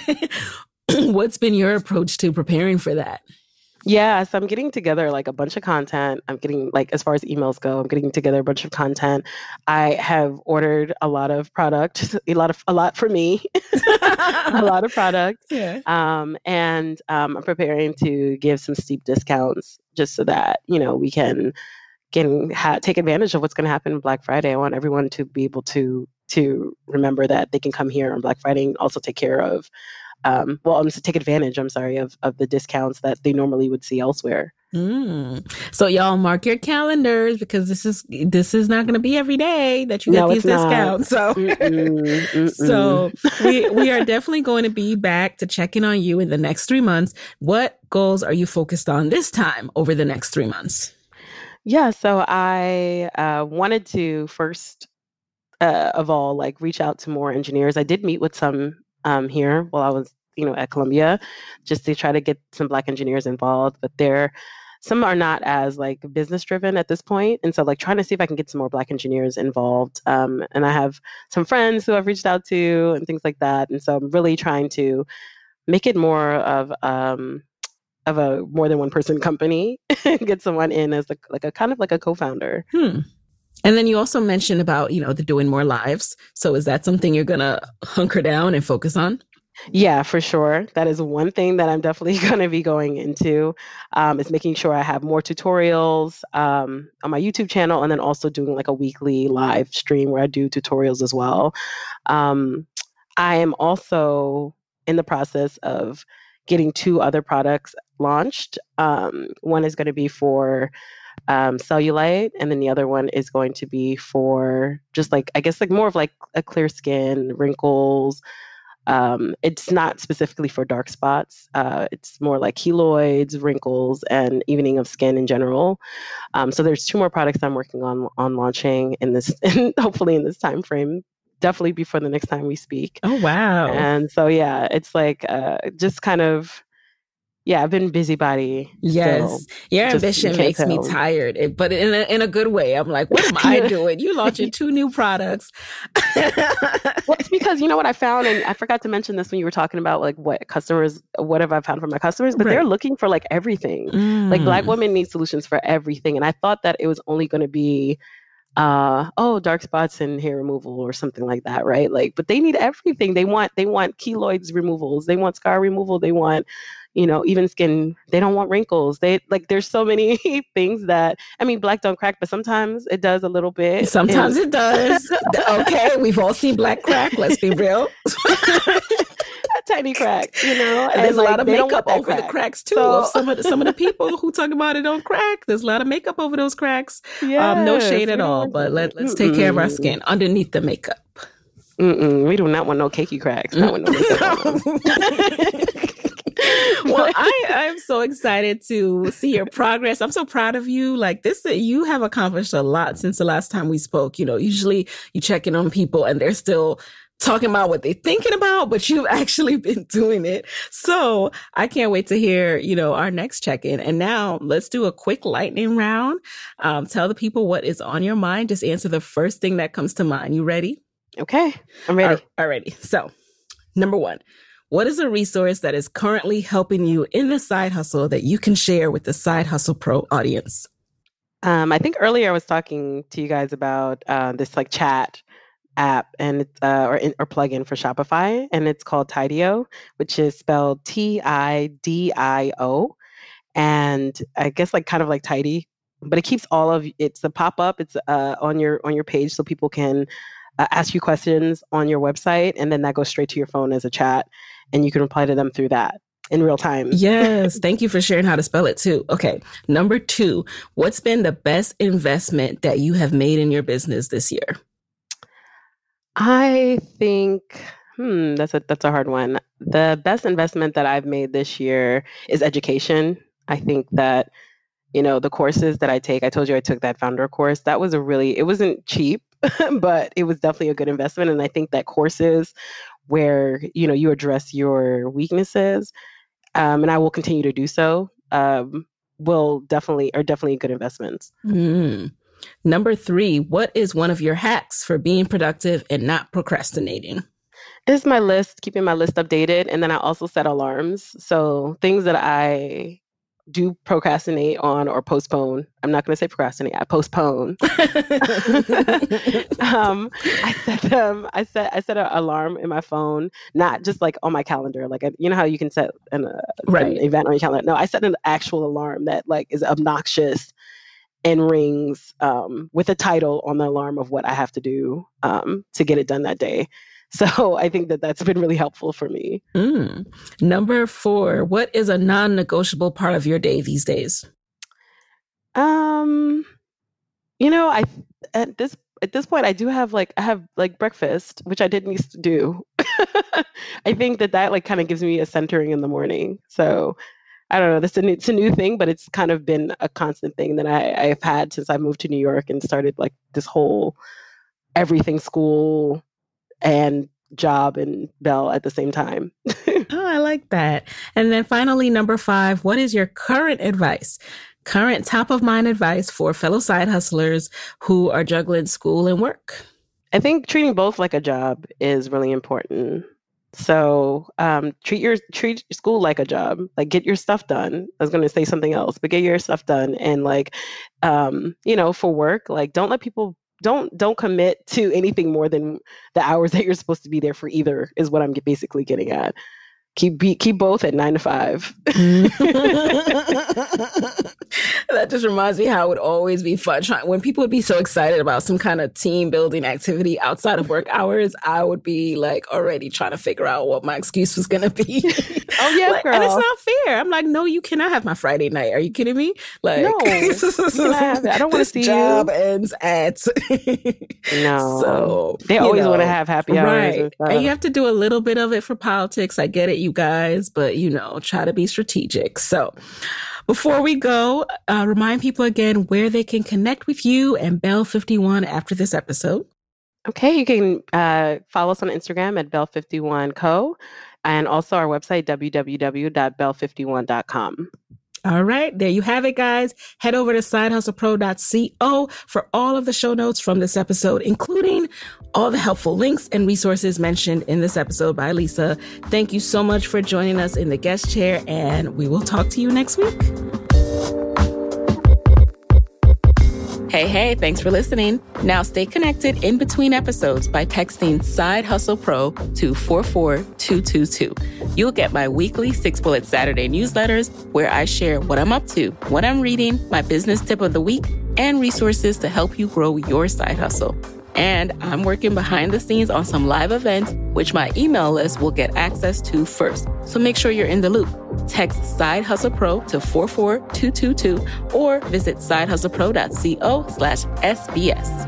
What's been your approach to preparing for that? Yeah, so I'm getting together like a bunch of content. I'm getting like, as far as emails go, I'm getting together a bunch of content. I have ordered a lot of product, a lot of, a lot for me, a lot of product. Yeah. Um, and um, I'm preparing to give some steep discounts just so that, you know, we can, can ha- take advantage of what's going to happen on Black Friday. I want everyone to be able to, to remember that they can come here on Black Friday and also take care of Um, well, um, to take advantage, I'm sorry, of, of the discounts that they normally would see elsewhere. Mm. So y'all mark your calendars because this is this is not going to be every day that you get no, these discounts. So, mm-mm, mm-mm. so we we are definitely going to be back to check in on you in the next three months. What goals are you focused on this time over the next three months? Yeah, so I uh, wanted to first uh, of all like reach out to more engineers. I did meet with some. Um, here while I was, you know, at Columbia, just to try to get some Black engineers involved, but they're, some are not as like business driven at this point. And so like trying to see if I can get some more Black engineers involved. Um, and I have some friends who I've reached out to and things like that. And so I'm really trying to make it more of, um, of a more than one person company, get someone in as like, like a kind of like a co-founder. Hmm. And then you also mentioned about, you know, the doing more lives. So is that something you're going to hunker down and focus on? Yeah, for sure. That is one thing that I'm definitely going to be going into, um, is making sure I have more tutorials um, on my YouTube channel, and then also doing like a weekly live stream where I do tutorials as well. Um, I am also in the process of getting two other products launched. Um, one is going to be for um, cellulite, and then the other one is going to be for just like, I guess like more of like a clear skin, wrinkles. Um, it's not specifically for dark spots. Uh, it's more like keloids, wrinkles, and evening of skin in general. Um, so there's two more products I'm working on on launching in this, hopefully in this time frame. Definitely before the next time we speak. Oh wow! And so yeah, it's like uh, just kind of. Yeah, I've been busybody. Yes. Your ambition makes me tired, it, but in a, in a good way. I'm like, what am I doing? You launching two new products. Well, it's because, you know what I found, and I forgot to mention this when you were talking about like what customers, what have I found from my customers, but right. they're looking for like everything. Mm. Like Black women need solutions for everything. And I thought that it was only going to be uh oh dark spots and hair removal or something like that, right? Like, but they need everything. They want they want keloids removals, they want scar removal, they want, you know, even skin. They don't want wrinkles. They like there's so many things that, I mean, black don't crack, but sometimes it does a little bit. Sometimes and- it does. Okay, we've all seen black crack, let's be real. A tiny crack, you know. And, and there's like, a lot of makeup over crack. the cracks too. So, of some of the, some of the people who talk about it don't crack. There's a lot of makeup over those cracks. Yes, um, no shade at all, but let, let's take care of our skin underneath the makeup. Mm-mm, we do not want no cakey cracks. Not with no makeup on. Well, I, I'm so excited to see your progress. I'm so proud of you. Like this, you have accomplished a lot since the last time we spoke. You know, usually you check in on people and they're still talking about what they're thinking about, but you've actually been doing it. So I can't wait to hear, you know, our next check-in. And now let's do a quick lightning round. Um, tell the people what is on your mind. Just answer the first thing that comes to mind. You ready? Okay, I'm ready. All righty. So number one, what is a resource that is currently helping you in the side hustle that you can share with the Side Hustle Pro audience? Um, I think earlier I was talking to you guys about uh, this like chat app and it's uh, or or plugin for Shopify, and it's called Tidio, which is spelled T I D I O, and I guess like kind of like tidy, but it keeps all of it's a pop up. It's uh, on your on your page, so people can uh, ask you questions on your website, and then that goes straight to your phone as a chat, and you can reply to them through that in real time. Yes. Thank you for sharing how to spell it too. Okay. Number two, what's been the best investment that you have made in your business this year? I think, hmm, that's a that's a hard one. The best investment that I've made this year is education. I think that, you know, the courses that I take, I told you I took that founder course. That was a really, it wasn't cheap, but it was definitely a good investment. And I think that courses where, you know, you address your weaknesses, um, and I will continue to do so, um, will definitely, are definitely good investments. Mm. Number three, what is one of your hacks for being productive and not procrastinating? This is my list, keeping my list updated. And then I also set alarms. So things that I do procrastinate on or postpone. I'm not going to say procrastinate. I postpone. um, I set them. I set. I set an alarm in my phone, not just like on my calendar. Like you know how you can set an, uh, right. an event on your calendar. No, I set an actual alarm that like is obnoxious and rings um, with a title on the alarm of what I have to do um, to get it done that day. So I think that that's been really helpful for me. Mm. Number four, what is a non-negotiable part of your day these days? Um, you know, I at this at this point I do have like I have like breakfast, which I didn't used to do. I think that that like kind of gives me a centering in the morning. So I don't know. That's a new, it's a new thing, but it's kind of been a constant thing that I, I've had since I moved to New York and started like this whole everything school and job and Bell at the same time. Oh, I like that. And then finally, number five, what is your current advice? Current top of mind advice for fellow side hustlers who are juggling school and work? I think treating both like a job is really important. So um, treat your treat school like a job. Like get your stuff done. I was going to say something else, but get your stuff done. And like, um, you know, for work, like don't let people don't don't commit to anything more than the hours that you're supposed to be there for either. Is what I'm basically getting at. keep be, keep both at nine to five. That just reminds me how it would always be fun trying when people would be so excited about some kind of team building activity outside of work hours. I would be like already trying to figure out what my excuse was going to be. Oh yeah, like, girl. And it's not fair. I'm like, no, you cannot have my Friday night. Are you kidding me? Like, no, you cannot have it. I don't want to see job you. ends at. No, so they always want to have happy hours, right? And, stuff. And you have to do a little bit of it for politics. I get it, you guys, but you know, try to be strategic. So. Before we go, uh, remind people again where they can connect with you and Bell fifty-one after this episode. Okay, you can uh, follow us on Instagram at Bell fifty-one Co. and also our website, w w w dot bell fifty-one dot com. All right, there you have it, guys. Head over to side hustle pro dot co for all of the show notes from this episode, including all the helpful links and resources mentioned in this episode by Lisa. Thank you so much for joining us in the guest chair, and we will talk to you next week. Hey, hey, thanks for listening. Now stay connected in between episodes by texting Side Hustle Pro to four four two two two. You'll get my weekly Six Bullet Saturday newsletters where I share what I'm up to, what I'm reading, my business tip of the week, and resources to help you grow your side hustle. And I'm working behind the scenes on some live events, which my email list will get access to first. So make sure you're in the loop. Text Side Hustle Pro to four four two two two or visit side hustle pro dot co slash S B S.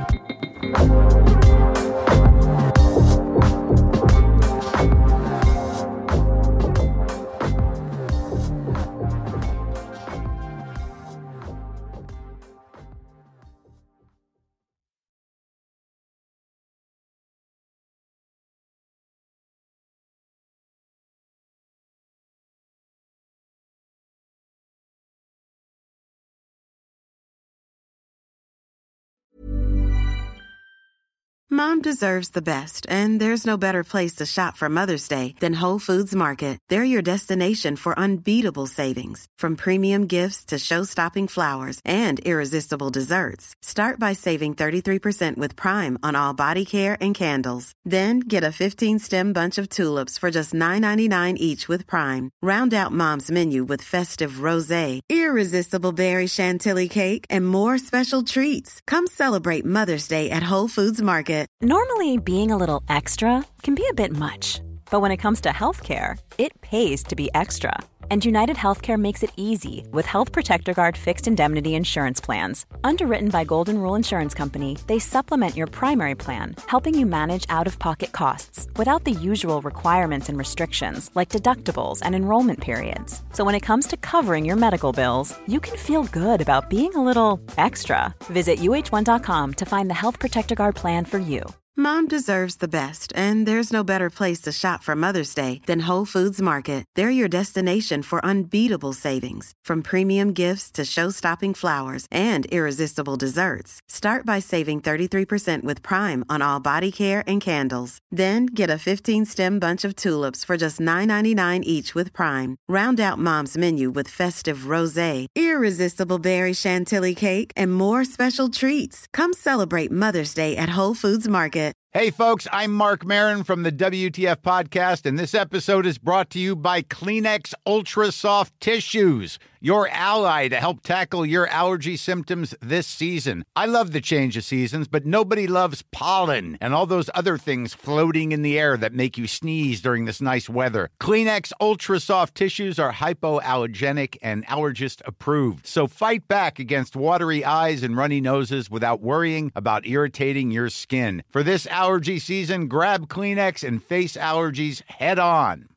Mom deserves the best, and there's no better place to shop for Mother's Day than Whole Foods Market. They're your destination for unbeatable savings, from premium gifts to show-stopping flowers and irresistible desserts. Start by saving thirty-three percent with Prime on all body care and candles. Then get a fifteen-stem bunch of tulips for just nine ninety-nine each with Prime. Round out Mom's menu with festive rosé, irresistible berry chantilly cake, and more special treats. Come celebrate Mother's Day at Whole Foods Market. Normally, being a little extra can be a bit much, but when it comes to healthcare, it pays to be extra. And United Healthcare makes it easy with Health Protector Guard fixed indemnity insurance plans. Underwritten by Golden Rule Insurance Company, they supplement your primary plan, helping you manage out-of-pocket costs without the usual requirements and restrictions like deductibles and enrollment periods. So when it comes to covering your medical bills, you can feel good about being a little extra. Visit U H one dot com to find the Health Protector Guard plan for you. Mom deserves the best, and there's no better place to shop for Mother's Day than Whole Foods Market. They're your destination for unbeatable savings, from premium gifts to show-stopping flowers and irresistible desserts. Start by saving thirty-three percent with Prime on all body care and candles. Then get a fifteen-stem bunch of tulips for just nine ninety-nine each with Prime. Round out Mom's menu with festive rosé, irresistible berry chantilly cake, and more special treats. Come celebrate Mother's Day at Whole Foods Market. Hey, folks, I'm Mark Maron from the W T F Podcast, and this episode is brought to you by Kleenex Ultra Soft Tissues, your ally to help tackle your allergy symptoms this season. I love the change of seasons, but nobody loves pollen and all those other things floating in the air that make you sneeze during this nice weather. Kleenex Ultra Soft Tissues are hypoallergenic and allergist approved, so fight back against watery eyes and runny noses without worrying about irritating your skin. For this allergy season, grab Kleenex and face allergies head on.